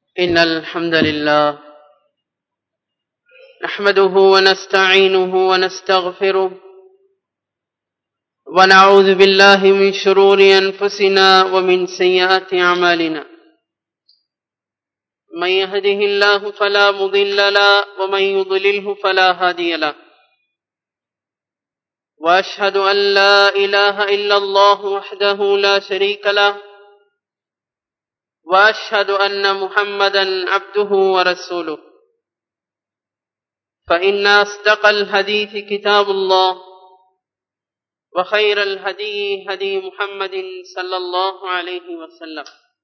إن الحمد لله نحمده ونستعينه ونستغفره ونعوذ بالله من شرور أنفسنا ومن سيئات أعمالنا من يهده الله فلا مضل له ومن يضلله فلا هادي له وأشهد أن لا إله إلا الله وحده لا شريك له وأشهد أن محمدا عبده ورسوله فإن أصدق الحديث كتاب الله وخير الهدي هدي محمد صلى الله عليه وسلم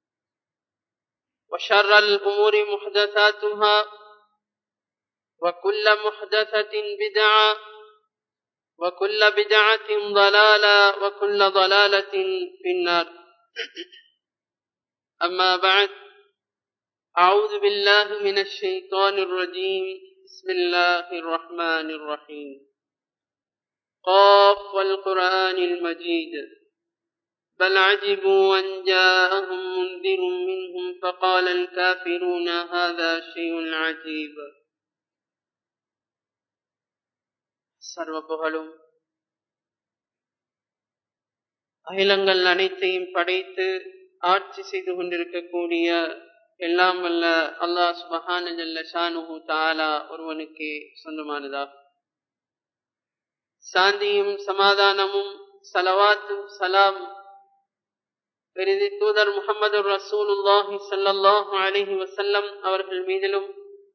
وشر الأمور محدثاتها وكل محدثة بدعة وكل بدعة ضلالة وكل ضلالة في النار. أما بعد، أعوذ بالله من الشيطان الرجيم. بسم الله الرحمن الرحيم. قاف والقرآن المجيد بل عجبوا أن جاءهم منذر منهم فقال الكافرون هذا شيء عجيب. சர்வ புகழும் அகிலங்கள் அனைத்தையும் படைத்து ஆட்சி செய்து கொண்டிருக்கக்கூடிய எல்லாம் வல்ல அல்லாஹ் சுப்ஹானஹு ஜல்ல ஷானுஹு தஆலா ஒருவனுக்கு சொந்தமானதாகும். சாந்தியும் சமாதானமும் ஸலவாத்தும் சலாம் பெரிதி தூதர் முஹம்மது ரசூலுல்லாஹி ஸல்லல்லாஹு அலைஹி வஸல்லம் அவர்கள் மீதிலும்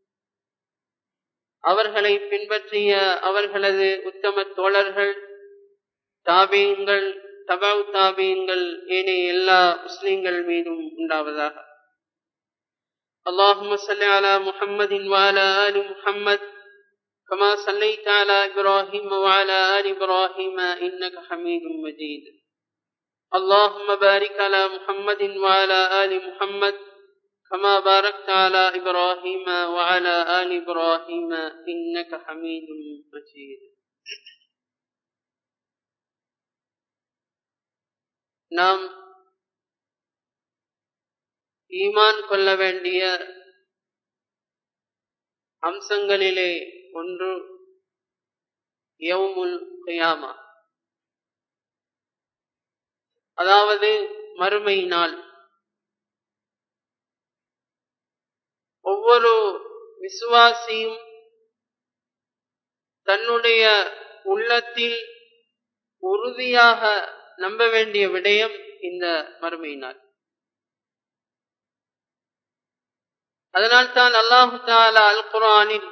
அவர்களை பின்பற்றிய அவர்களது உத்தம தோழர்கள் தாபீன்கள் தபவு தாபீன்கள் ஏனைய எல்லா முஸ்லிம்கள் மீதும் உண்டாவதாக. اللهم صل على محمد وعلى آل محمد كما صليت على إبراهيم وعلى آل إبراهيم إنك حميد مجيد. اللهم بارك على محمد وعلى آل محمد كما باركت على إبراهيم وعلى آل إبراهيم إنك حميد مجيد. நாம் ஈமான் கொள்ள வேண்டிய அம்சங்களிலே ஒன்று யௌமுல் கியாமா, அதாவது மறுமை நாள். ஒவ்வொரு விசுவாசியும் தன்னுடைய உள்ளத்தில் உறுதியாக நம்ப வேண்டிய விடயம் இந்த மறுமை நாள். அதனால்தான் அல்லாஹு தஆலா அல் குர்ஆனில்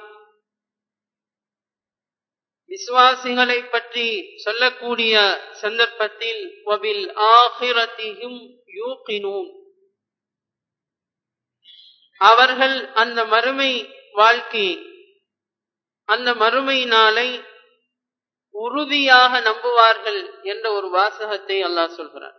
விசுவாசிகளை பற்றி சொல்லக்கூடிய சந்தர்ப்பத்தில் வபில் ஆகிரத்திஹிம் யூகினூன், அவர்கள் அந்த மறுமை வாழ்க்கை, அந்த மறுமை நாளை உறுதியாக நம்புவார்கள் என்ற ஒரு வாசகத்தை அல்லாஹ் சொல்கிறார்.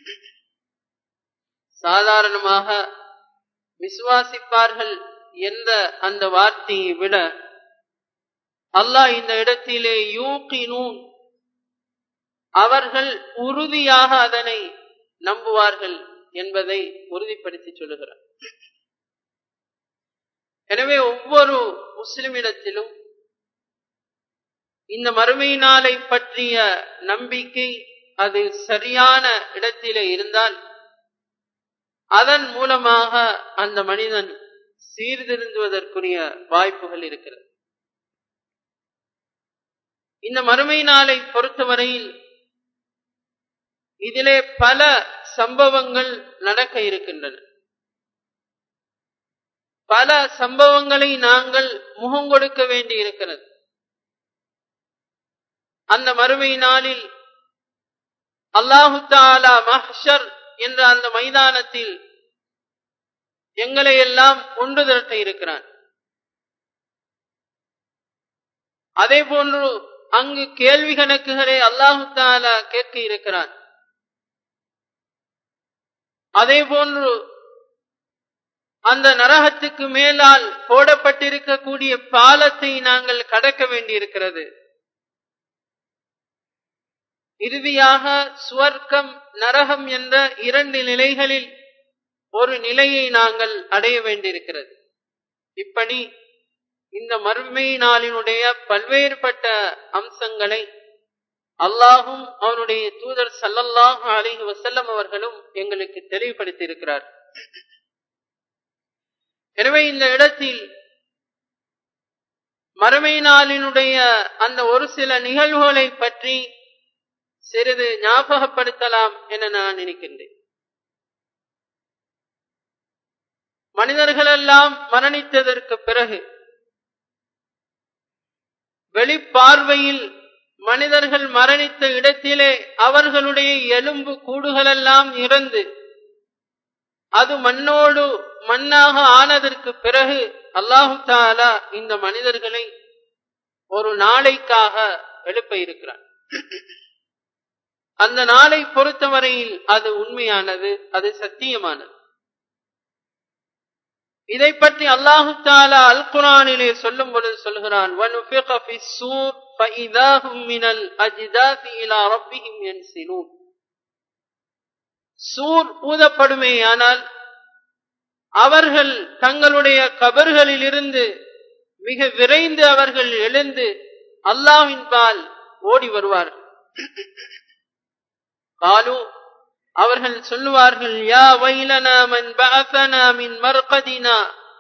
சாதாரணமாக விசுவாசிப்பார்கள் என்ற அந்த வார்த்தையை விட அல்லாஹ் இந்த இடத்திலே யூகினூன், அவர்கள் உறுதியாக அதனை நம்புவார்கள் என்பதை உறுதிப்படுத்தி சொல்லுகிறார். எனவே ஒவ்வொரு முஸ்லிமிடத்திலும் இந்த மறுமை நாளை பற்றிய நம்பிக்கை அது சரியான இடத்திலே இருந்தால் அதன் மூலமாக அந்த மனிதன் சீர்திருந்துவதற்குரிய வாய்ப்புகள் இருக்கிறது. இந்த மறுமை நாளை பொறுத்தவரையில் இதிலே பல சம்பவங்கள் நடக்க இருக்கின்றன. பல சம்பவங்களை நாங்கள் முகம் கொடுக்க வேண்டி இருக்கிறது. அந்த மறுமை நாளில் அல்லாஹு தஆலா மஹ்ஷர் என்ற அந்த மைதானத்தில் எங்களை எல்லாம் ஒன்று திரட்ட இருக்கிறான். அதே போன்று அங்கு கேள்வி கணக்குகளை அல்லாஹு தஆலா கேட்க இருக்கிறான். அதே போன்று அந்த நரகத்துக்கு மேலால் போடப்பட்டிருக்கக்கூடிய பாலத்தை நாங்கள் கடக்க வேண்டியிருக்கிறது. இறுதியாக சுவர்க்கம் நரகம் என்ற இரண்டு நிலைகளில் ஒரு நிலையை நாங்கள் அடைய வேண்டியிருக்கிறது. இப்படி இந்த மறுமை நாளினுடைய பல்வேறுபட்ட அம்சங்களை அல்லாஹும் அவனுடைய தூதர் ஸல்லல்லாஹு அலைஹி வஸல்லம் அவர்களும் எங்களுக்கு தெளிவுபடுத்தி இருக்கிறார். எனவே இந்த இடத்தில் மறுமை நாளினுடைய அந்த ஒரு சில நிகழ்வுகளை பற்றி சிறிது ஞாபகப்படுத்தலாம் என நான் நினைக்கின்றேன். மனிதர்களெல்லாம் மரணித்ததற்கு பிறகு வெளிப்பார்வையில் மனிதர்கள் மரணித்த இடத்திலே அவர்களுடைய எலும்பு கூடுகளெல்லாம் இறந்து அது மண்ணோடு மண்ணாக ஆனதற்கு பிறகு அல்லாஹு தஆலா இந்த மனிதர்களை ஒரு நாளைக்காக எழுப்ப இருக்கிறார். அந்த நாளை பொறுத்தவரையில் அது உண்மையானது, அது சத்தியமானது. இதை பற்றி அல்லாஹு தஆலா அல் குர்ஆனிலே சொல்லும் பொழுது சொல்கிறான், வனுஃபிக ஃபிஸ்ஸூர் ஃபஇதா ஹும் மினல் அஜ்தாசி இலா ரப்பிஹிம் யன்சிலூன். சூர் ஊதப்படுமேயானால் அவர்கள் தங்களுடைய கபர்களில் இருந்து மிக விரைந்து அவர்கள் எழுந்து அல்லாஹ்வின் பால் ஓடி வருவார்கள். காலு அவர்கள் சொல்லுவார்கள், யா வைலனா மன் பஅஸனா மின் மர்கதினா,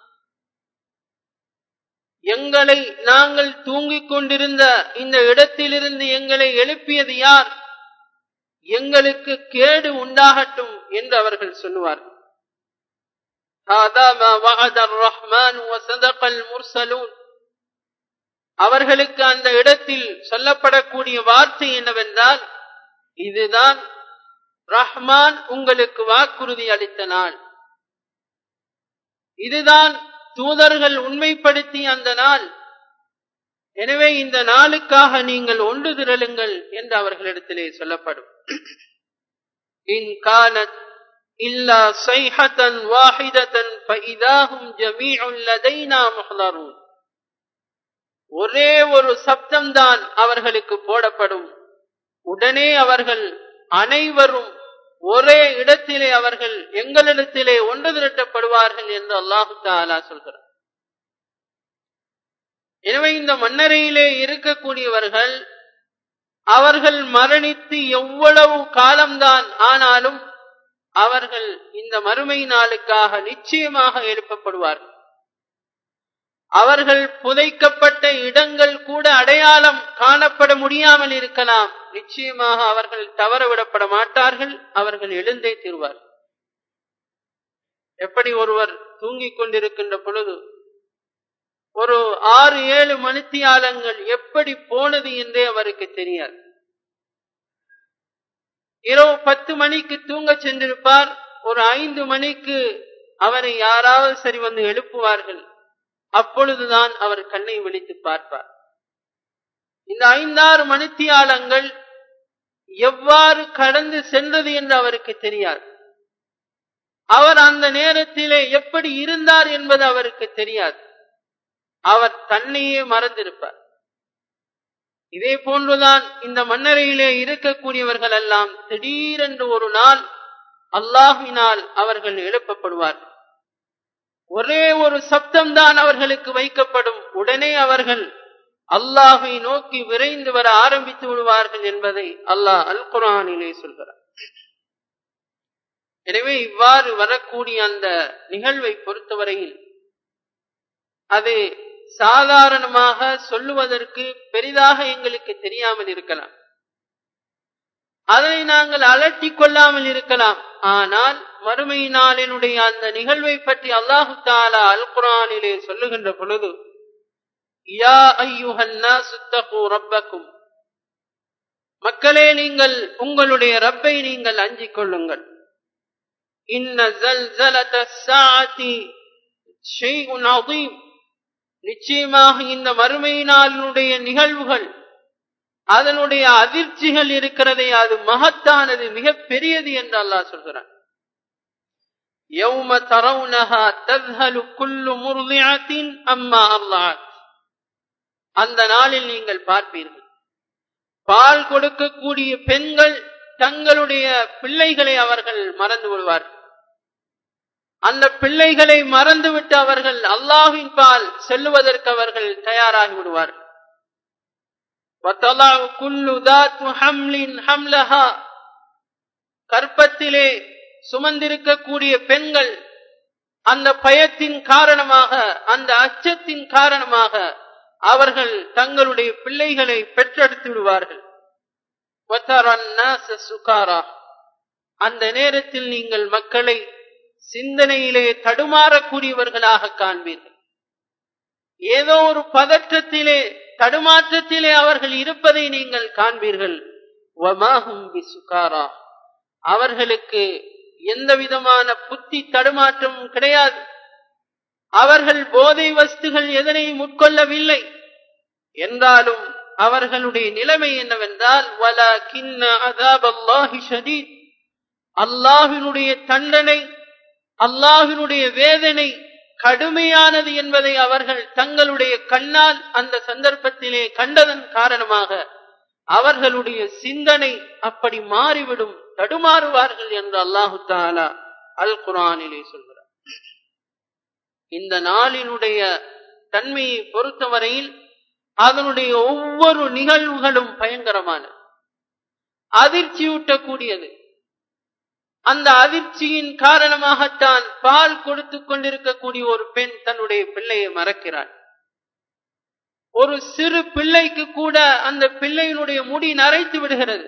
எங்களை நாங்கள் தூங்கிக் கொண்டிருந்த இந்த இடத்திலிருந்து எங்களை எழுப்பியது யார், எங்களுக்கு கேடு உண்டாகட்டும் என்று அவர்கள் சொல்லுவார்கள். ஹாதா மா வஅத அர்-ரஹ்மான் வ ஸதகல் முர்ஸலூன். அவர்களுக்கு அந்த இடத்தில் சொல்லப்படக்கூடிய வார்த்தை என்னவென்றால், இதுதான் ரஹ்மான் உங்களுக்கு வாக்குறுதி அளித்த நாள், இதுதான் தூதர்கள் உண்மைப்படுத்திய அந்த நாள், எனவே இந்த நாளுக்காக நீங்கள் ஒன்று திரளுங்கள் என்று அவர்களிடத்திலே சொல்லப்படும். இன் கானத் இல்லா ஸைஹத்தன் வாஹிதத்தன் ஃபஇதா ஹும் ஜமீஉன் லதைனா முஹ்தரூன். ஒரே ஒரு சப்தம்தான் அவர்களுக்கு போடப்படும், உடனே அவர்கள் அனைவரும் ஒரே இடத்திலே அவர்கள் எங்களிடத்திலே ஒன்று திரட்டப்படுவார்கள் என்று அல்லாஹு தஆலா சொல்கிறார். எனவே இந்த மண்ணறையிலே இருக்கக்கூடியவர்கள் அவர்கள் மரணித்து எவ்வளவு காலம்தான் ஆனாலும் அவர்கள் இந்த மறுமை நாளுக்காக நிச்சயமாக எழுப்பப்படுவார்கள். அவர்கள் புதைக்கப்பட்ட இடங்கள் கூட அடையாளம் காணப்பட முடியாமல் இருக்கலாம், நிச்சயமாக அவர்கள் தவறவிடப்பட மாட்டார்கள், அவர்கள் எழுந்தே தீர்வார்கள். எப்படி ஒருவர் தூங்கிக் கொண்டிருக்கின்ற பொழுது ஒரு 6-7 மணித்தியாலங்கள் எப்படி போனது என்றே அவருக்கு தெரியாது. இரவு 10 மணிக்கு தூங்க சென்றிருப்பார், ஒரு 5 மணிக்கு அவரை யாராவது சரி வந்து எழுப்புவார்கள், அப்பொழுதுதான் அவர் கண்ணை விழித்து பார்ப்பார். இந்த 5-6 மணித்தியாலங்கள் எவ்வாறு கடந்து சென்றது என்று அவருக்கு தெரியாது. அவர் அந்த நேரத்திலே எப்படி இருந்தார் என்பது அவருக்கு தெரியாது. அவர் தன்னையே மறந்திருப்பார். இதே போன்றுதான் இந்த மண்ணறையிலே இருக்கக்கூடியவர்கள் எல்லாம் திடீரென்று ஒரு நாள் அல்லாஹ்வினால் அவர்கள் எழுப்பப்படுவார்கள். ஒரே ஒரு சப்தம்தான் அவர்களுக்கு வைக்கப்படும், உடனே அவர்கள் அல்லாஹ்வை நோக்கி விரைந்து வர ஆரம்பித்து விடுவார்கள் என்பதை அல்லாஹ் அல் குர்ஆனிலே சொல்கிறார். எனவே இவ்வாறு வரக்கூடிய அந்த நிகழ்வை பொறுத்தவரையில் அது சாதாரணமாக சொல்லுவதற்கு பெரிதாக எங்களுக்கு தெரியாமல் இருக்கலாம், அதை நாங்கள் அலட்டிக் கொள்ளாமல் இருக்கலாம். ஆனால் மறுமை நாளினுடைய அந்த நிகழ்வை பற்றி அல்லாஹு தஆலா அல் குர்ஆனிலே சொல்லுகின்ற பொழுது, யா அய்யுஹன் நாஸ் தகு ரப்பக்கும், மக்களே நீங்கள் உங்களுடைய ரப்பை நீங்கள் அஞ்சிக் கொள்ளுங்கள். இன்ன ஸல்ஸலத்தஸ் ஸாஅத்தி ஷைஉன் அதீம், நிச்சயமாக இந்த மறுமை நாளினுடைய நிகழ்வுகள், அதனுடைய அதிர்ச்சிகள் இருக்கிறதே, அது மகத்தானது, மிக பெரியது என்று அல்லாஹ் சொல்கிறான். யௌம தரவுனஹா தஸ்ஹலு குல்லு முர்திஅத்தின் அம்மா அர்லஅத், அந்த நாளில் நீங்கள் பார்ப்பீர்கள், பால் கொடுக்கக்கூடிய பெண்கள் தங்களுடைய பிள்ளைகளை அவர்கள் மறந்து விடுவார்கள். அந்த பிள்ளைகளை மறந்துவிட்டு அவர்கள் அல்லாஹ்வின் பால் செல்லுவதற்கு அவர்கள் தயாராகி விடுவார்கள். وَتَضَعُ كُلُّ ذَاتُ حَمْلٍ حَمْلَهَا கர்ப்பத்திலே சுமந்திருக்கக்கூடிய பெண்கள் அந்த பயத்தின் காரணமாக, அந்த அச்சத்தின் காரணமாக அவர்கள் தங்களுடைய பிள்ளைகளை பெற்றெடுத்து விடுவார்கள். وَتَرَى النَّاسَ سُكَارَى அந்த நேரத்தில் நீங்கள் மக்களை சிந்தனையிலே தடுமாறக்கூடியவர்களாக காண்பீர்கள். ஏதோ ஒரு பதற்றத்திலே, தடுமாற்றத்திலே அவர்கள் இருப்பதை நீங்கள் காண்பீர்கள். وَمَا هُمْ بِسُكَارَى அவர்களுக்கு எந்த விதமான புத்தி தடுமாற்றமும் கிடையாது. அவர்கள் போதை வஸ்துகள் எதனையும் உட்கொள்ளவில்லை. என்றாலும் அவர்களுடைய நிலைமை என்னவென்றால் وَلَكِنَّ عَذَابَ اللَّهِ شَدِيدٌ அல்லாஹ்வினுடைய தண்டனை, அல்லாஹ்வினுடைய வேதனை கடுமையானது என்பதை அவர்கள் தங்களுடைய கண்ணால் அந்த சந்தர்ப்பத்திலே கண்டதன் காரணமாக அவர்களுடைய சிந்தனை அப்படி மாறிவிடும், தடுமாறுவார்கள் என்று அல்லாஹு தஆலா அல் குர்ஆனிலே சொல்கிறார். இந்த நாளினுடைய தன்மையை பொறுத்தவரையில் அதனுடைய ஒவ்வொரு நிகழ்வுகளும் பயங்கரமானது, அதிர்ச்சியூட்டக்கூடியது. அந்த அதிர்ச்சியின் காரணமாகத்தான் பால் கொடுத்து கொண்டிருக்கக்கூடிய ஒரு பெண் தன்னுடைய பிள்ளையை மறக்கிறாள். ஒரு சிறு பிள்ளைக்கு கூட அந்த பிள்ளையினுடைய முடி நரைத்து விடுகிறது.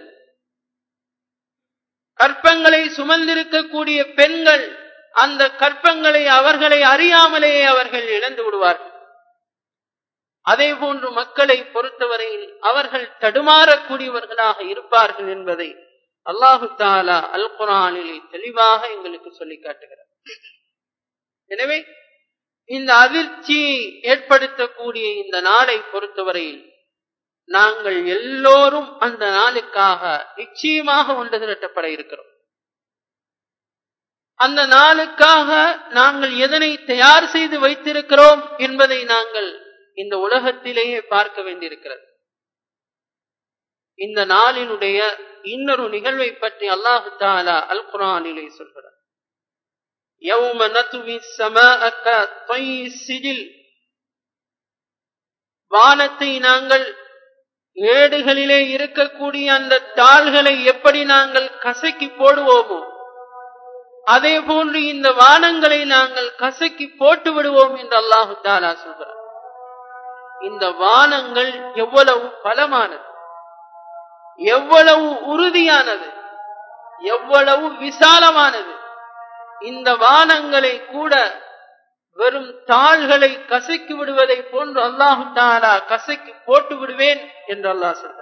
கற்பங்களை சுமந்திருக்கக்கூடிய பெண்கள் அந்த கற்பங்களை அவர்களை அறியாமலேயே அவர்கள் இழந்து விடுவார்கள். அதே போன்று மக்களை பொறுத்தவரையில் அவர்கள் தடுமாறக்கூடியவர்களாக இருப்பார்கள் என்பதை அல்லாஹு தஆலா அல் குர்ஆனிலே தெளிவாக எங்களுக்கு சொல்லி காட்டுகிறார். எனவே இந்த அதிர்ச்சியை ஏற்படுத்தக்கூடிய இந்த நாளை பொறுத்தவரையில் நாங்கள் எல்லோரும் அந்த நாளுக்காக நிச்சயமாக ஒன்று திரட்டப்பட இருக்கிறோம். அந்த நாளுக்காக நாங்கள் எதனை தயார் செய்து வைத்திருக்கிறோம் என்பதை நாங்கள் இந்த உலகத்திலேயே பார்க்க வேண்டியிருக்கிறது. இந்த நாளினுடைய இன்னொரு நிகழ்வை பற்றி அல்லாஹு தஆலா அல் குர்ஆனிலே சொல்கிறார். யௌம நத்வி ஸமாஅ கத்யி ஸிஜில் வானத்தை நாங்கள் ஏடுகளிலே இருக்கக்கூடிய அந்த தாள்களை எப்படி நாங்கள் கசக்கி போடுவோமோ அதே போன்று இந்த வானங்களை நாங்கள் கசக்கி போட்டு விடுவோம் என்று அல்லாஹு தஆலா சொல்கிறார். இந்த வானங்கள் எவ்வளவு பலமானது, எவ்வளவு உறுதியானது, எவ்வளவு விசாலமானது. இந்த வானங்களை கூட வெறும் தாள்களை கசக்கி விடுவதை போன்று அல்லாஹு தஆலா கசக்கி போட்டு விடுவேன் என்று அல்லாஹ் சொல்கிறான்.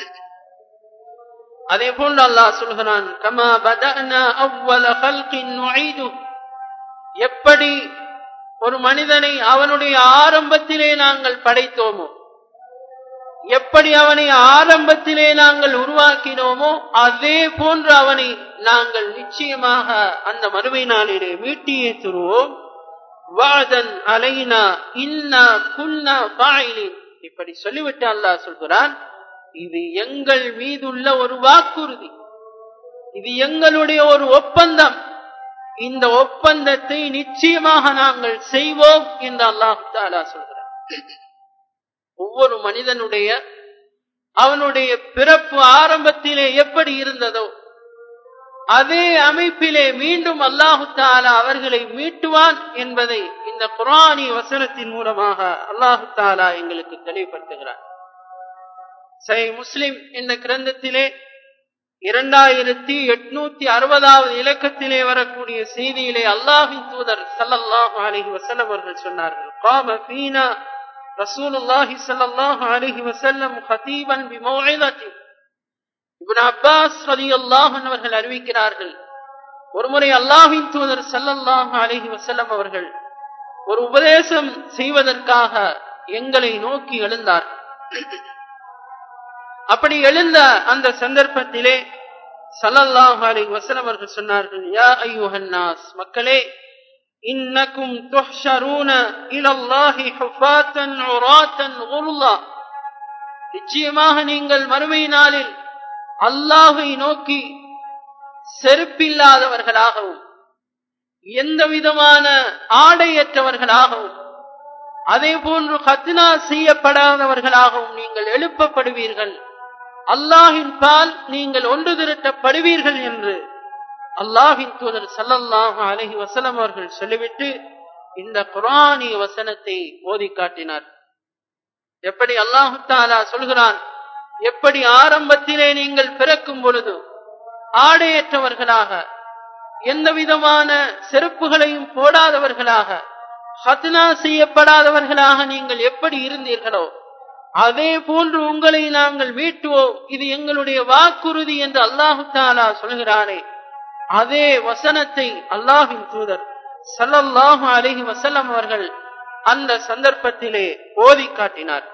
அதே போன்று அல்லாஹ் சொல்கிறான், கமா பதஅனா அவ்வல ஹல்கின் நுஈது எப்படி ஒரு மனிதனை அவனுடைய ஆரம்பத்திலே நாங்கள் படைத்தோமோ, எப்படி அவனை ஆரம்பத்திலே நாங்கள் உருவாக்கினோமோ அதே போன்று அவனை நாங்கள் நிச்சயமாக அந்த மறுமை நாளிலே மீட்டியே தருவோம். வஅதன் அலைனா இன்னா குன்னா ஃபாயிலின் இப்படி சொல்லிவிட்டு அல்லாஹ் சொல்கிறான், இது எங்கள் மீதுள்ள ஒரு வாக்குறுதி, இது எங்களுடைய ஒரு ஒப்பந்தம், இந்த ஒப்பந்தத்தை நிச்சயமாக நாங்கள் செய்வோம் என்று அல்லாஹ் தஆலா சொல்கிறார். ஒவ்வொரு மனிதனுடைய அவனுடைய பிறப்பு ஆரம்பத்திலே எப்படி இருந்ததோ அதே அமைப்பிலே மீண்டும் அல்லாஹு தஆலா அவர்களை மீட்டுவான் என்பதை இந்த குர்ஆனி வசனத்தின் மூலமாக அல்லாஹு தஆலா எங்களுக்கு தெளிவுபடுத்துகிறார். சஹீஹ் முஸ்லிம் என்ற கிரந்தத்திலே 2860வது இலக்கத்திலே வரக்கூடிய செய்தியிலே அல்லாஹ்வின் தூதர் ஸல்லல்லாஹு அலைஹி வஸல்லம் அவர்கள் சொன்னார்கள், قام فينا رسول الله صلى الله عليه وسلم خطيبا بموعظة. இப்னு அப்பாஸ் ரலியல்லாஹு அன்ஹு அவர்கள் அறிவிக்கிறார்கள், ஒருமுறை அல்லாஹ்வின் தூதர் ஸல்லல்லாஹு அலைஹி வஸல்லம் அவர்கள் ஒரு உபதேசம் செய்வதற்காக எங்களை நோக்கி எழுந்தார். அப்படி எழுந்த அந்த சந்தர்ப்பத்திலே ஸல்லல்லாஹு அலைஹி வஸல்லம் அவர்கள் சொன்னார்கள், யா அய்யுஹன் நாஸ் மக்களே, இன்னக்கும் துஹ்ஷரூன இலல்லாஹி ஹுஃபாத்தன் உராத்தன் குர்லா நிச்சயமாக நீங்கள் மறுமை நாளில் அல்லாஹ்வை நோக்கி செருப்பில்லாதவர்களாகவும் எந்த விதமான ஆடையற்றவர்களாகவும் அதே போன்று கத்னா செய்யப்படாதவர்களாகவும் நீங்கள் எழுப்பப்படுவீர்கள், அல்லாஹின் பால் நீங்கள் ஒன்று திரட்டப்படுவீர்கள் என்று அல்லாஹின் தூதர் ஸல்லல்லாஹு அலைஹி வஸல்லம் அவர்கள் சொல்லிவிட்டு இந்த குர்ஆனிய வசனத்தை ஓதி காட்டினார். எப்படி அல்லாஹ் தஆலா சொல்கிறான், எப்படி ஆரம்பத்திலே நீங்கள் பிறக்கும் பொழுது ஆடையற்றவர்களாக எந்த விதமான செருப்புகளையும் போடாதவர்களாக ஹத்னா செய்யப்படாதவர்களாக நீங்கள் எப்படி இருந்தீர்களோ அதே போன்று உங்களை நாங்கள் மீட்டுவோம், இது எங்களுடைய வாக்குறுதி என்று அல்லாஹ் தஆலா சொல்கிறானே, அதே வசனத்தை அல்லாஹ்வின் தூதர் ஸல்லல்லாஹு அலைஹி வஸல்லம் அவர்கள் அந்த சந்தர்ப்பத்திலே ஓதி காட்டினார்.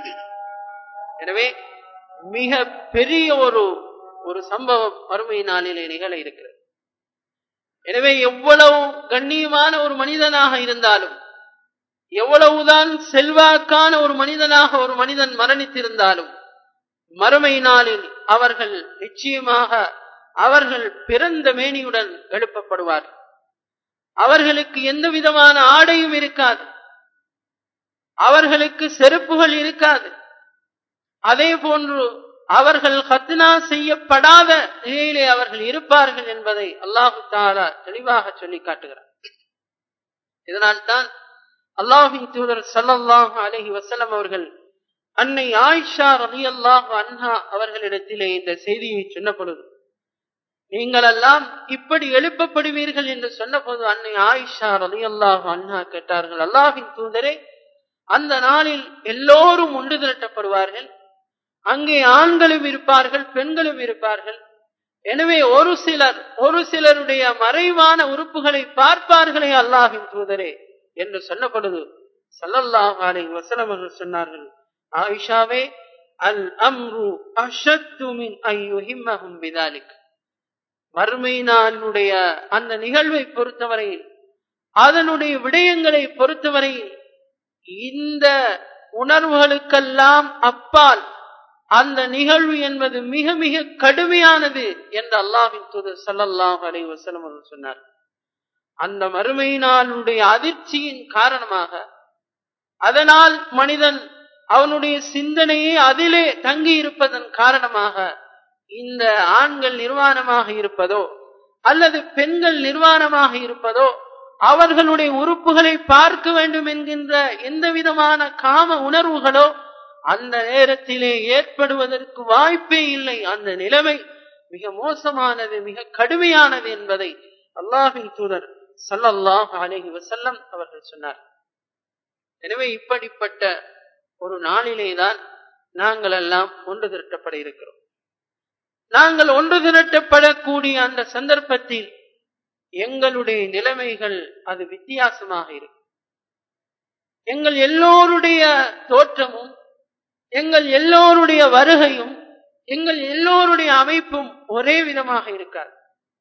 எனவே மிக பெரிய ஒரு சம்பவம் மறுமை நாளிலே நிகழ இருக்கிறது. எனவே எவ்வளவு கண்ணியமான ஒரு மனிதனாக இருந்தாலும், எவ்வளவுதான் செல்வாக்கான ஒரு மனிதனாக ஒரு மனிதன் மரணித்திருந்தாலும், மறுமை நாளில் அவர்கள் நிச்சயமாக அவர்கள் பிறந்த மேனியுடன் எழுப்பப்படுவார். அவர்களுக்கு எந்த விதமான ஆடையும் இருக்காது, அவர்களுக்கு செருப்புகள் இருக்காது. அதே போன்று அவர்கள் ஹத்னா செய்யப்படாத நிலையிலே அவர்கள் இருப்பார்கள் என்பதை அல்லாஹ் தஆலா தெளிவாக சொல்லி காட்டுகிறார். இதனால்தான் அல்லாஹ்வின் தூதர் ஸல்லல்லாஹு அலைஹி வஸல்லம் அவர்கள் அன்னை ஆயிஷா ரலியல்லாஹு அன்ஹா அவர்களிடத்திலே இந்த செய்தியை சொன்ன பொழுது, நீங்கள் எல்லாம் இப்படி எழுப்பப்படுவீர்கள் என்று சொன்னபோது அன்னை ஆயிஷா ரலியல்லாஹு அன்ஹா கேட்டார்கள், அல்லாஹ்வின் தூதரே, அந்த நாளில் எல்லோரும் ஒன்று திரட்டப்படுவார்கள், அங்கே ஆண்களும் இருப்பார்கள், பெண்களும் இருப்பார்கள். எனவே ஒரு சிலருடைய மறைவான உறுப்புகளை பார்ப்பார்களே அல்லாஹ்வின் தூதரே என்று சொன்ன பொழுது ஸல்லல்லாஹு அலைஹி வஸல்லம் அவர்கள் சொன்னார்கள், ஆயிஷாவே, அல் அம்ரு அஷத்து மின் அய்யுஹிம்மஹும் பிதாலிக். மறுமை நாளுடைய அந்த நிகழ்வை பொறுத்தவரையில், அதனுடைய விடயங்களை பொறுத்தவரையில், இந்த உணர்வுகளுக்கெல்லாம் அப்பால் அந்த நிகழ்வு என்பது மிக மிக கடுமையானது என்று அல்லாஹ்வின் தூதர் ஸல்லல்லாஹு அலைஹி வஸல்லம் அவர்கள் சொன்னார். அந்த மறுமை நாளுடைய அதிர்ச்சியின் காரணமாக, அதனால் மனிதன் அவனுடைய சிந்தனையே அதிலே தங்கி இருப்பதன் காரணமாக இந்த ஆண்கள் நிர்வாணமாக இருப்பதோ அல்லது பெண்கள் நிர்வாணமாக இருப்பதோ, அவர்களுடைய உறுப்புகளை பார்க்க வேண்டும் என்கின்ற எந்த விதமான காம உணர்வுகளோ அந்த நேரத்திலே ஏற்படுவதற்கு வாய்ப்பே இல்லை. அந்த நிலைமை மிக மோசமானது, மிக கடுமையானது என்பதை அல்லாஹ்வின் தூதர் ஸல்லல்லாஹு அலைஹி வஸல்லம் அவர்கள் சொன்னார். எனவே இப்படிப்பட்ட ஒரு நாளிலேதான் நாங்கள் எல்லாம் ஒன்று திரட்டப்பட இருக்கிறோம். நாங்கள் ஒன்று திரட்டப்படக்கூடிய அந்த சந்தர்ப்பத்தில் எங்களுடைய நிலைமைகள் அது வித்தியாசமாக இருக்கும். எங்கள் எல்லோருடைய தோற்றமும், எங்கள் எல்லோருடைய வருகையும், எங்கள் எல்லோருடைய அமைப்பும் ஒரே விதமாக இருக்காது.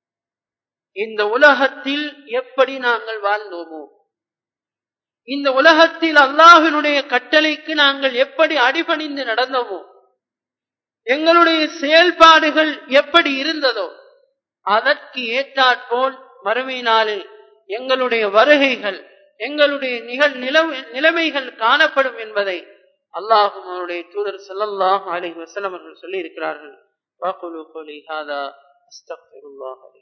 இந்த உலகத்தில் எப்படி நாங்கள் வாழ்ந்தோமோ, இந்த உலகத்தில் அல்லாஹ்வினுடைய கட்டளைக்கு நாங்கள் எப்படி அடிபணிந்து நடந்தோமோ, எங்களுடைய செயல்பாடுகள் எப்படி இருந்ததோ, அதற்கு ஏற்றாற்போல் மறுமை நாளில் எங்களுடைய வருகைகள், எங்களுடைய நிலைமைகள் காணப்படும் என்பதை அல்லாஹ்வும் அவருடைய தூதர் ஸல்லல்லாஹு அலைஹி வஸல்லம் அவர்கள் சொல்லி இருக்கிறார்கள். வகுலு கௌலி ஹாதா அஸ்தக்ஃபிருல்லாஹ் லி.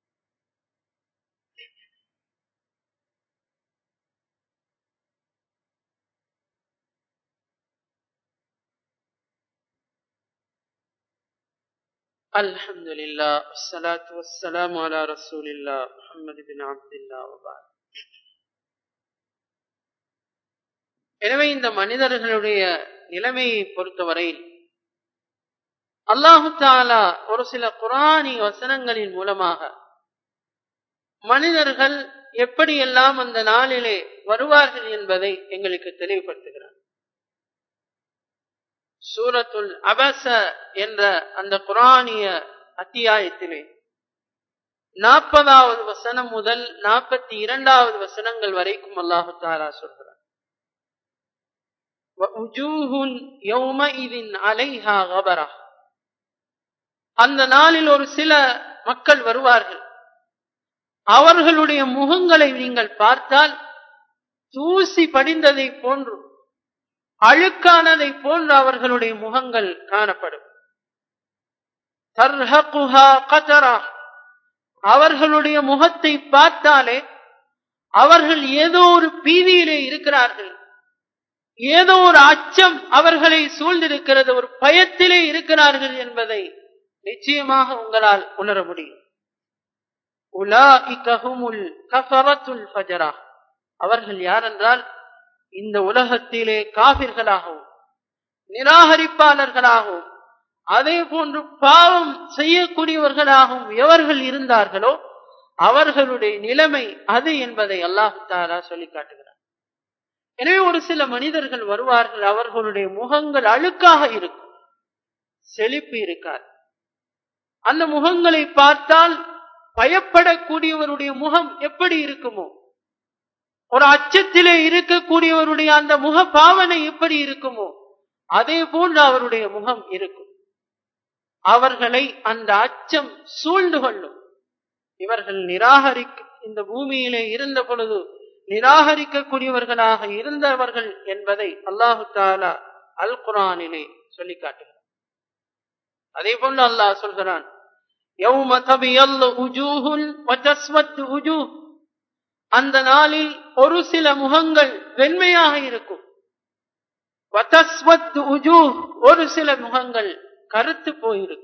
அல்ஹம்துலில்லாஹ் வஸ்ஸலாத்து வஸ்ஸலாமு அலா ரசூலில்லாஹ் முஹம்மது பின் அப்துல்லாஹ் வபஅத். எனவே இந்த மனிதர்களுடைய நிலைமையை பொறுத்தவரையில் அல்லாஹு தஆலா ஒரு சில குர்ஆனிய வசனங்களின் மூலமாக மனிதர்கள் எப்படியெல்லாம் அந்த நாளிலே வருவார்கள் என்பதை எங்களுக்கு தெளிவுபடுத்துகிறார். சூரத்துல் அபஸ என்ற அந்த குர்ஆனிய அத்தியாயத்திலே 40வது வசனம் முதல் 42வது வசனங்கள் வரைக்கும் அல்லாஹ் தஆலா சொல்கிறார். வஉஜூஹுன் யௌமஇதின் அலைஹா கபரா. அந்த நாளில் ஒரு சில மக்கள் வருவார்கள், அவர்களுடைய முகங்களை நீங்கள் பார்த்தால் தூசி படிந்ததை போன்று, அழுக்கானதை போன்று அவர்களுடைய முகங்கள் காணப்படும். தர்ஹகுஹா கதரா, அவர்களுடைய முகத்தை பார்த்தாலே அவர்கள் ஏதோ ஒரு பீதியிலே இருக்கிறார்கள், ஏதோ ஒரு அச்சம் அவர்களை சூழ்ந்திருக்கிறது, ஒரு பயத்திலே இருக்கிறார்கள் என்பதை நிச்சயமாக உங்களால் உணர முடியும். உலாஇக ஹுமுல் கஃபரத்துல் ஃபஜரா, அவர்கள் யாரென்றால் இந்த உலகத்திலே காபிர்களாகவும் நிராகரிப்பாளர்களாகவும் அதே போன்று பாவம் செய்யக்கூடியவர்களாகவும் எவர்கள் இருந்தார்களோ அவர்களுடைய நிலைமை அது என்பதை அல்லாஹ் தஆலா சொல்லி காட்டுகிறார். எனவே ஒரு சில மனிதர்கள் வருவார்கள், அவர்களுடைய முகங்கள் அழுக்காக இருக்கும், செழிப்பு இருக்காது. அந்த முகங்களை பார்த்தால் பயப்படக்கூடியவருடைய முகம் எப்படி இருக்குமோ, ஒரு அச்சத்திலே இருக்கக்கூடியவருடைய அந்த முக பாவனை எப்படி இருக்குமோ அதே போன்று அவருடைய முகம் இருக்கும். அவர்களை அந்த அச்சம் சூழ்ந்து கொள்ளும். இவர்கள் இந்த பூமியிலே இருந்த பொழுது நிராகரிக்கக்கூடியவர்களாக இருந்தவர்கள் என்பதை அல்லாஹு தஆலா அல் குர்ஆனிலே சொல்லி காட்டுகிறார். அதே போன்று அல்லாஹ் சொல்கிறான், யௌம தபியல்லு உஜூஹுன் வ தஸ்வது உஜூஹ், அந்த நாளில் ஒரு சில முகங்கள் வெண்மையாக இருக்கும், வ தஸ்வது உஜூஹ், ஒரு சில முகங்கள் கருத்து போயிருக்கும்.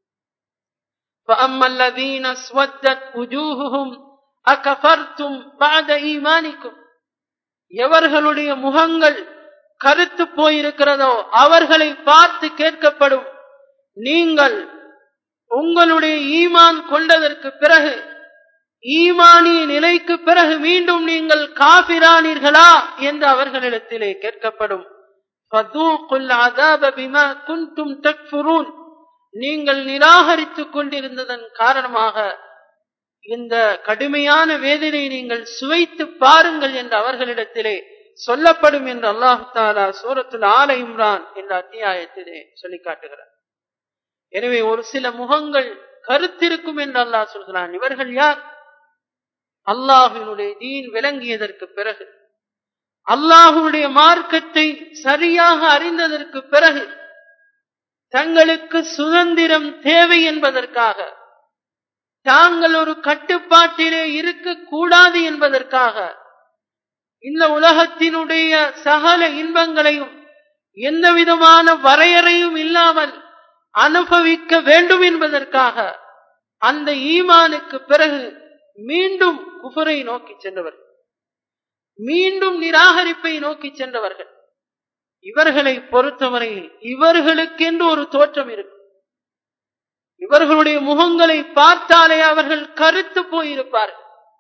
فَأَمَّا الَّذِينَ اسْوَدَّتْ وُجُوهُهُمْ أَكَفَرْتُمْ بَعْدَ إِيمَانِكُمْ, எவர்களுடைய முகங்கள் கருத்து போயிருக்கிறதோ அவர்களை பார்த்து கேட்கப்படும், நீங்கள் உங்களுடைய ஈமான் கொண்டதற்கு பிறகு, ஈமானிய நிலைக்கு பிறகு மீண்டும் நீங்கள் காபிரானீர்களா என்று அவர்களிடத்திலே கேட்கப்படும். فَذُوقُوا الْعَذَابَ بِمَا كُنْتُمْ تَكْفُرُونَ, நீங்கள் நிராகரித்துக் கொண்டிருந்ததன் காரணமாக இந்த கடுமையான வேதனை நீங்கள் சுவைத்து பாருங்கள் என்று அவர்களிடத்திலே சொல்லப்படும் என்று அல்லாஹ் தஆலா சூரத்துல் ஆல இம்ரான் என்ற அத்தியாயத்திலே சொல்லி காட்டுகிறார். எனவே ஒரு சில முகங்கள் கருத்திருக்கும் என்று அல்லாஹ் சொல்கிறான். இவர்கள் யார்? அல்லாஹ்வினுடைய தீன் விளங்கியதற்கு பிறகு, அல்லாஹ்வுடைய மார்க்கத்தை சரியாக அறிந்ததற்கு பிறகு, தங்களுக்கு சுதந்திரம் தேவை என்பதற்காக, தாங்கள் ஒரு கட்டுப்பாட்டிலே இருக்கக்கூடாது என்பதற்காக, இந்த உலகத்தினுடைய சகல இன்பங்களையும் எந்த விதமான வரையறையும் இல்லாமல் அனுபவிக்க வேண்டும் என்பதற்காக அந்த ஈமானுக்கு பிறகு மீண்டும் குஃபரை நோக்கி சென்றவர்கள், மீண்டும் நிராகரிப்பை நோக்கி சென்றவர்கள், இவர்களை பொறுத்தவரையில் இவர்களுக்கென்று ஒரு தோற்றம் இருக்கும். இவர்களுடைய முகங்களை பார்த்தாலே அவர்கள் கருத்து போயிருப்பார்கள்.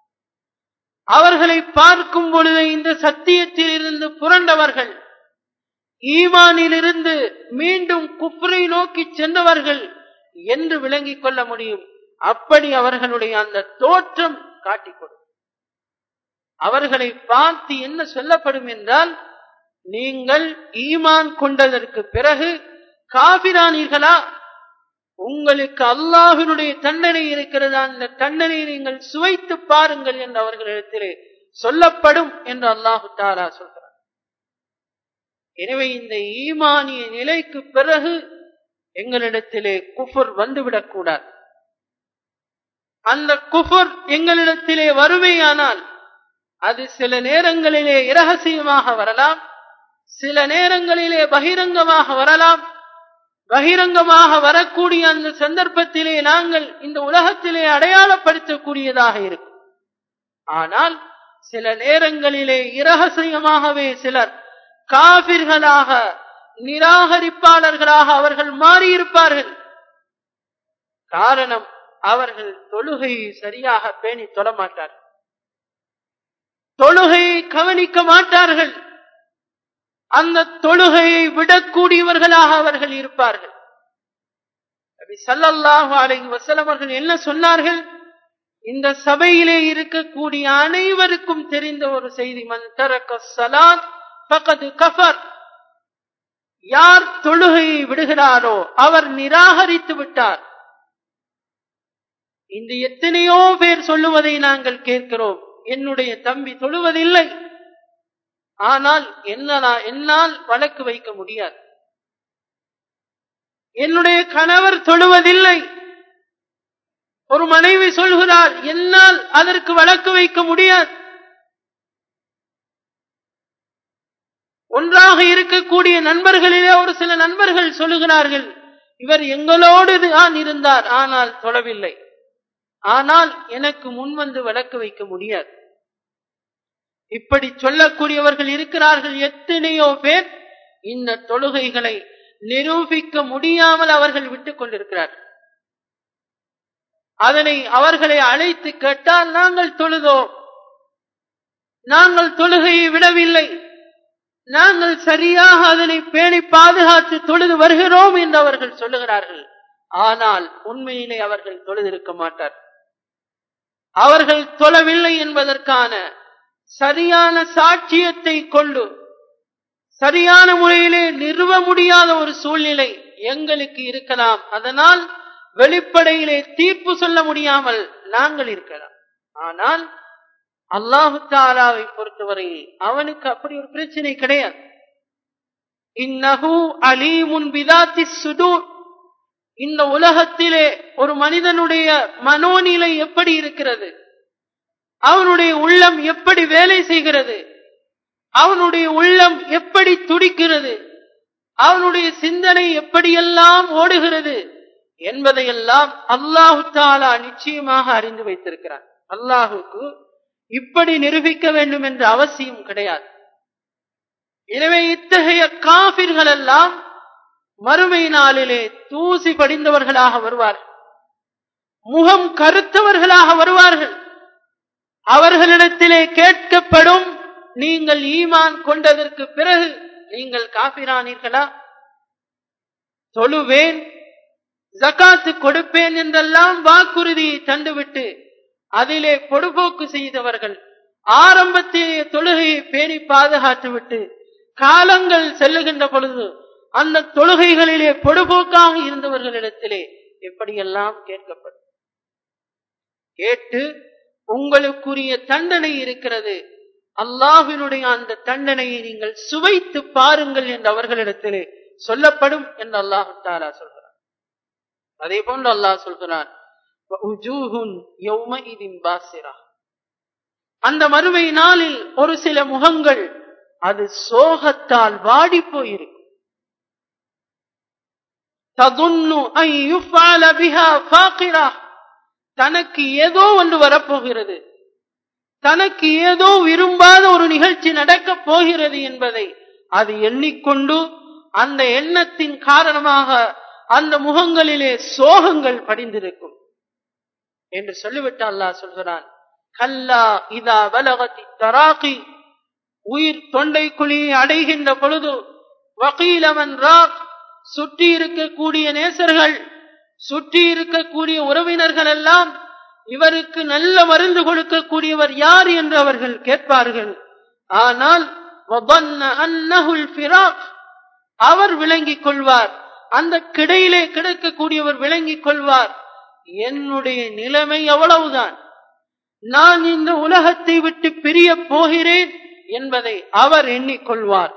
அவர்களை பார்க்கும் பொழுது இந்த சத்தியத்தில் இருந்து புரண்டவர்கள், ஈமானிலிருந்து மீண்டும் குஃப்ரை நோக்கி சென்றவர்கள் என்று விளங்கிக் கொள்ள முடியும். அப்படி அவர்களுடைய அந்த தோற்றம் காட்டிக்கொடும். அவர்களை பார்த்து என்ன சொல்லப்படும் என்றால், நீங்கள் ஈமான் கொண்டதற்கு பிறகு காபிரானீர்களா, உங்களுக்கு அல்லாஹ்வினுடைய தண்டனை இருக்கிறதா, அந்த தண்டனையை நீங்கள் சுவைத்து பாருங்கள் என்று அவர்களிடத்திலே சொல்லப்படும் என்று அல்லாஹு தஆலா சொல்கிறார். எனவே இந்த ஈமானிய நிலைக்கு பிறகு எங்களிடத்திலே குஃபர் வந்துவிடக் கூடாது. அந்த குஃபர் எங்களிடத்திலே வருமையானால் அது சில நேரங்களிலே இரகசியமாக வரலாம், சில நேரங்களிலே பகிரங்கமாக வரலாம். பகிரங்கமாக வரக்கூடிய அந்த சந்தர்ப்பத்திலே நாங்கள் இந்த உலகத்திலே அடையாளப்படுத்தக்கூடியதாக இருக்கும். ஆனால் சில நேரங்களிலே இரகசியமாகவே சிலர் காபிர்களாக, நிராகரிப்பாளர்களாக அவர்கள் மாறியிருப்பார்கள். காரணம், அவர்கள் தொழுகையை சரியாக பேணி தொழமாட்டார்கள், தொழுகையை கவனிக்க மாட்டார்கள், அந்த தொழுகையை விடக்கூடியவர்களாக அவர்கள் இருப்பார்கள். நபி ஸல்லல்லாஹு அலைஹி வஸல்லம் அவர்கள் என்ன சொன்னார்கள்? இந்த சபையிலே இருக்கக்கூடிய அனைவருக்கும் தெரிந்த ஒரு செய்தி, மன் தரக்க ஸலாத் ஃபகத் கஃபர், யார் தொழுகையை விடுகிறாரோ அவர் நிராகரித்து விட்டார். இந்த எத்தனையோ பேர் சொல்லுவதை நாங்கள் கேட்கிறோம். என்னுடைய தம்பி தொழுவதில்லை, ஆனால் என்னால் வழக்கு வைக்க முடியாது. என்னுடைய கணவர் தொழுவதில்லை, ஒரு மனைவி சொல்கிறார், என்னால் அதற்கு வழக்கு வைக்க முடியாது. ஒன்றாக இருக்கக்கூடிய நண்பர்களிலே ஒரு சில நண்பர்கள் சொல்லுகிறார்கள், இவர் எங்களோடு தான் இருந்தார், ஆனால் தொழவில்லை, ஆனால் எனக்கு முன்வந்து வழக்கு வைக்க முடியாது. இப்படி சொல்லக்கூடியவர்கள் இருக்கிறார்கள். எத்தனையோ பேர் இந்த தொழுகைகளை நிரூபிக்க முடியாமல் அவர்கள் விட்டுக் கொண்டிருக்கிறார்கள். அதனை அவர்களை அழைத்து கேட்டால், நாங்கள் தொழுதோம், நாங்கள் தொழுகையை விடவில்லை, நாங்கள் சரியாக அதனை பேணி பாதுகாத்து தொழுது வருகிறோம் என்று அவர்கள் சொல்லுகிறார்கள். ஆனால் உண்மையிலே அவர்கள் தொழுதிருக்க மாட்டார். அவர்கள் தொழவில்லை என்பதற்கான சரியான சாட்சியத்தை கொண்டு சரியான முறையிலே நிறுவ முடியாத ஒரு சூழ்நிலை எங்களுக்கு இருக்கலாம். அதனால் வெளிப்படையிலே தீர்ப்பு சொல்ல முடியாமல் நாங்கள் இருக்கலாம். ஆனால் அல்லாஹு தஆலாவை பொறுத்தவரையில் அவனுக்கு அப்படி ஒரு பிரச்சனை கிடையாது. இன்னஹு அலீமுன் பிதாத்திஸ் சுதூர். இந்த உலகத்திலே ஒரு மனிதனுடைய மனோநிலை எப்படி இருக்கிறது, அவனுடைய உள்ளம் எப்படி வேலை செய்கிறது, அவனுடைய உள்ளம் எப்படி துடிக்கிறது, அவனுடைய சிந்தனை எப்படியெல்லாம் ஓடுகிறது என்பதையெல்லாம் அல்லாஹு தஆலா நிச்சயமாக அறிந்து வைத்திருக்கிறான். அல்லாஹுக்கு இப்படி நிரூபிக்க வேண்டும் என்ற அவசியம் கிடையாது. எனவே இத்தகைய காஃபிர்கள் எல்லாம் மறுமை நாளிலே தூசி படிந்தவர்களாக வருவார்கள், முகம் கருத்தவர்களாக வருவார்கள். அவர்களிடத்திலே கேட்கப்படும், நீங்கள் ஈமான் கொண்டதற்கு பிறகு நீங்கள் காபிரானீர்களா? தொழுவேன், ஜகாத்து கொடுப்பேன் என்றெல்லாம் வாக்குறுதியை தந்துவிட்டு அதிலே பொடுபோக்கு செய்தவர்கள், ஆரம்பத்திலே தொழுகையை பேணி பாதுகாத்து விட்டு காலங்கள் செல்லுகின்ற பொழுது அந்த தொழுகைகளிலே பொடுபோக்காக இருந்தவர்களிடத்திலே எப்படியெல்லாம் கேட்கப்படும். கேட்டு உங்களுக்குரிய தண்டனை இருக்கிறது, அல்லாஹ்வினுடைய அந்த தண்டனையை நீங்கள் சுவைத்து பாருங்கள் என்று அவர்களிடத்திலே சொல்லப்படும் என்று அல்லாஹ் தஆலா சொல்கிறார். அதே போன்று அல்லாஹ் சொல்கிறான், அந்த மறுமை நாளில் ஒரு சில முகங்கள் அது சோகத்தால் வாடி போயிருக்கும். தனக்கு ஏதோ ஒன்று வரப்போகிறது, தனக்கு ஏதோ விரும்பாத ஒரு நிகழ்ச்சி நடக்கப் போகிறது என்பதை அது எண்ணிக்கொண்டு அந்த எண்ணத்தின் காரணமாக அந்த முகங்களிலே சோகங்கள் படிந்திருக்கும் என்று சொல்லிவிட்டு அல்லாஹ் சொல்கிறான், கல்லா இதா பலகத்தி தராகி, உயிர் தொண்டை குழியை அடைகின்ற பொழுது, வகீலமன் ராக், சுற்றி இருக்கக்கூடிய நேசர்கள், சுற்றி இருக்கக்கூடிய உறவினர்கள் எல்லாம் இவருக்கு நல்ல மருந்து கொடுக்கக்கூடியவர் யார் என்று அவர்கள் கேட்பார்கள். ஆனால் அவர் விளங்கிக் கொள்வார், அந்த கிடையிலே கிடக்கக்கூடியவர் விளங்கிக் கொள்வார், என்னுடைய நிலைமை அவ்வளவுதான், நான் இந்த உலகத்தை விட்டு பிரிய போகிறேன் என்பதை அவர் எண்ணிக்கொள்வார்.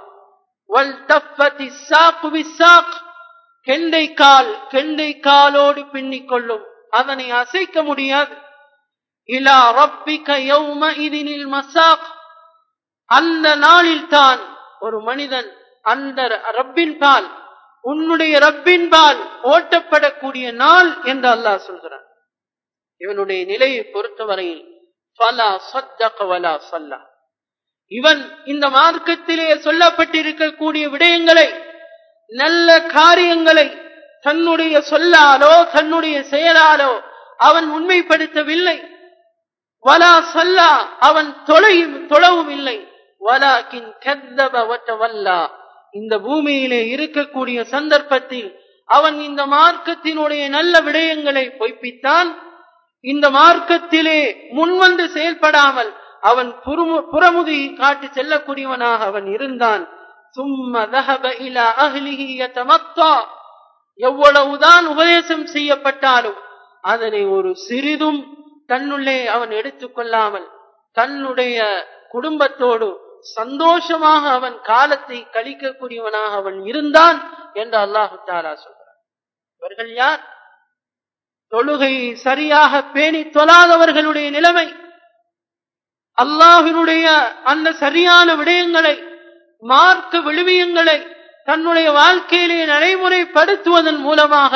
கெண்டை காலோடு பின்னிக் கொள்ளும், அதனை அசைக்க முடியாது. இலா ரப்பிக யௌமஇதினில் மஸாக், அந்த நாளில் தான் ஒரு மனிதன் அந்த ரப்பின் பால், உன்னுடைய ரப்பின் பால் ஓட்டப்படக்கூடிய நாள் என்று அல்லாஹ் சொல்கிறான். இவனுடைய நிலையை பொறுத்தவரையில் ஃபலா ஸத்தக வலா ஸல்லா, இவன் இந்த மார்க்கத்திலே சொல்லப்பட்டிருக்கக்கூடிய விடயங்களை, நல்ல காரியங்களை தன்னுடைய சொல்லாலோ தன்னுடைய செயலாலோ அவன் உண்மைப்படுத்தவில்லை. வலா ஸல்லா, அவன் தொழவும் இல்லை. வலாகின் கذب வதவல்லா, இந்த பூமியிலே இருக்கக்கூடிய சந்தர்ப்பத்தில் அவன் இந்த மார்க்கத்தினுடைய நல்ல விடயங்களை பொய்ப்பித்தான். இந்த மார்க்கத்திலே முன்வந்து செயல்படாமல் அவன் புறமுதி காட்டி செல்லக்கூடியவனாக அவன் இருந்தான். ثم ذهب الى اهله يتمطى, எவ்வளவுதான் உபதேசம் செய்யப்பட்டாலும் அதனை ஒரு சிறிதும் தன்னுள்ளே அவன் எடுத்துக்கொள்ளாமல் தன்னுடைய குடும்பத்தோடு சந்தோஷமாக அவன் காலத்தை கழிக்கக்கூடியவனாக அவன் இருந்தான் என்று அல்லாஹு தஆலா சொல்கிறார். இவர்கள் யார்? தொழுகை சரியாக பேணி தொழாதவர்களுடைய நிலைமை. அல்லாஹ்வினுடைய அந்த சரியான விடயங்களை, மார்க்க விழுமியங்களை தன்னுடைய வாழ்க்கையிலே நடைமுறைப்படுத்துவதன் மூலமாக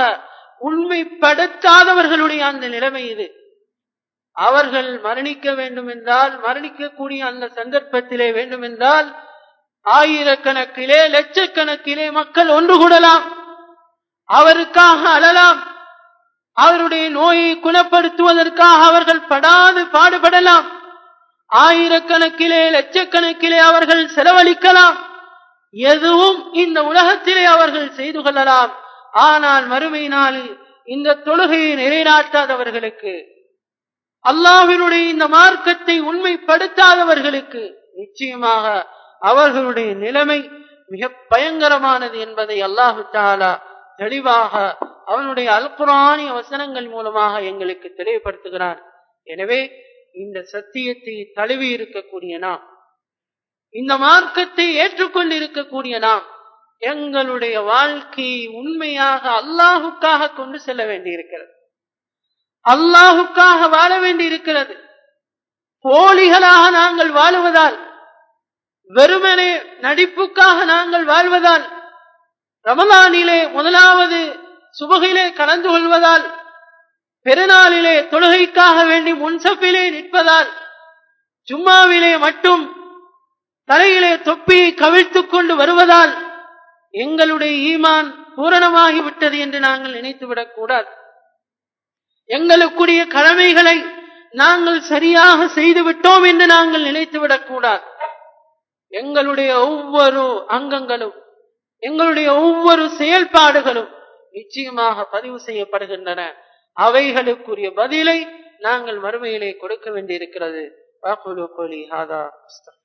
உண்மைப்படுத்தாதவர்களுடைய அந்த நிலைமை இது. அவர்கள் மரணிக்க வேண்டும் என்றால், மரணிக்கக்கூடிய அந்த சந்தர்ப்பத்திலே வேண்டும் என்றால், ஆயிரக்கணக்கிலே லட்சக்கணக்கிலே மக்கள் ஒன்று கூடலாம், அவருக்காக அழலாம், அவருடைய நோயை குணப்படுத்துவதற்காக அவர்கள் படாது பாடுபடலாம், ஆயிரக்கணக்கிலே லட்சக்கணக்கிலே அவர்கள் செலவழிக்கலாம், எதுவும் இந்த உலகத்திலே அவர்கள் செய்து கொள்ளலாம். ஆனால் மறுமை நாளில் இந்த தொழுகையை நிலைநாட்டாதவர்களுக்கு, அல்லாஹ்வினுடைய இந்த மார்க்கத்தை உண்மைப்படுத்தாதவர்களுக்கு நிச்சயமாக அவர்களுடைய நிலைமை மிக பயங்கரமானது என்பதை அல்லாஹு தஆலா தெளிவாக அவனுடைய அல் குர்ஆனிய வசனங்கள் மூலமாக எங்களுக்கு தெளிவுபடுத்துகிறார். எனவே இந்த சத்தியத்தை தழுவி இருக்கக்கூடிய நாம், இந்த மார்க்கத்தை ஏற்றுக்கொண்டு இருக்கக்கூடிய நாம், எங்களுடைய வாழ்க்கையை உண்மையாக அல்லாஹுக்காக கொண்டு செல்ல வேண்டியிருக்கிறது. அல்லாஹுக்காக வாழ வேண்டியிருக்கிறது. போலிகளாக நாங்கள் வாழுவதால், வெறுமனே நடிப்புக்காக நாங்கள் வாழ்வதால், ரமலானிலே முதலாவது சுபகிலே கலந்து கொள்வதால், பெருநாளிலே தொழுகைக்காக வேண்டி முன்சப்பிலே நிற்பதால், ஜும்மாவிலே மட்டும் தலையிலே தொப்பியை கவிழ்த்துக் கொண்டு வருவதால் எங்களுடைய ஈமான் பூரணமாகிவிட்டது என்று நாங்கள் நினைத்துவிடக் கூடாது. எங்களுக்குரிய கடமைகளை நாங்கள் சரியாக செய்துவிட்டோம் என்று நாங்கள் நினைத்துவிடக் கூடாது. எங்களுடைய ஒவ்வொரு அங்கங்களும், எங்களுடைய ஒவ்வொரு செயல்பாடுகளும் நிச்சயமாக பதிவு செய்யப்படுகின்றன. அவைகளுக்குரிய பதிலை நாங்கள் மறுமையிலே கொடுக்க வேண்டியிருக்கிறது.